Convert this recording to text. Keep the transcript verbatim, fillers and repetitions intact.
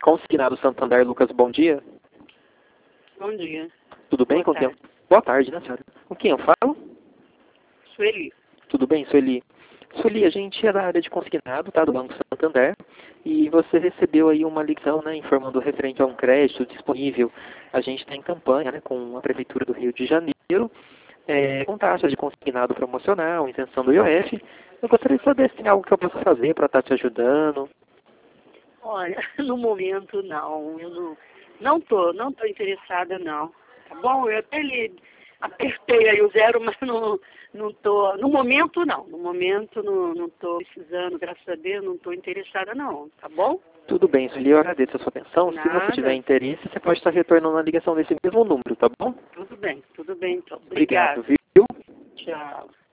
Consignado Santander, Lucas, bom dia. Bom dia. Tudo bem? Boa Com quem? tarde. Boa tarde, né, senhora? Com quem eu falo? Sueli. Tudo bem, Sueli? Sueli, a gente é da área de consignado, tá, do Banco Santander, e você recebeu aí uma ligação, né, informando referente a um crédito disponível. A gente está em campanha, né, com a Prefeitura do Rio de Janeiro, é, com taxa de consignado promocional, isenção do I O F. Eu gostaria de saber se tem algo que eu possa fazer para estar te ajudando. Olha, no momento não. Eu não, não tô, não tô interessada não. Tá bom? Eu até lhe apertei aí o zero, mas não, não tô. No momento não. No momento não, não tô precisando, graças a Deus, não tô interessada não. Tá bom? Tudo bem, Sueli, eu agradeço a sua atenção. Se você tiver Nada. interesse, você pode estar retornando a ligação desse mesmo número, tá bom? Tudo bem, tudo bem então. Obrigado, Obrigada. viu? Tchau.